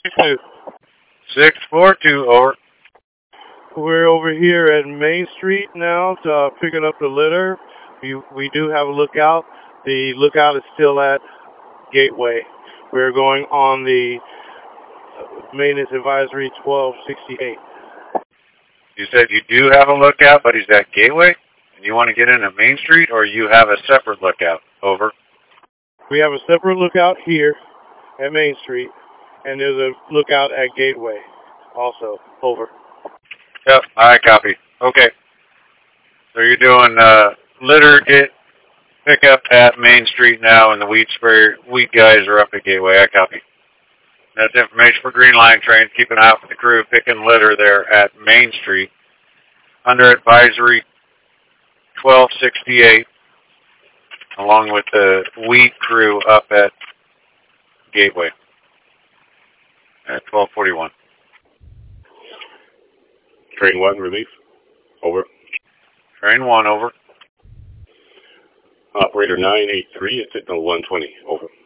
642. 642, over. We're over here at Main Street now, picking up the litter. We do have a lookout. The lookout is still at Gateway. We're going on the Maintenance Advisory 1268. You said you do have a lookout, but he's at Gateway? And you want to get into Main Street, or you have a separate lookout? Over. We have a separate lookout here at Main Street, and there's a lookout at Gateway also. Over. Yep, I copy. Okay. So you're doing litter pickup at Main Street now, and the weed guys are up at Gateway. I copy. That's information for Green Line Train. Keep an eye out for the crew picking litter there at Main Street under advisory 1268, along with the weed crew up at Gateway at 1241. Train 1, relief. Over. Train 1, over. Operator 983 at signal 120. Over.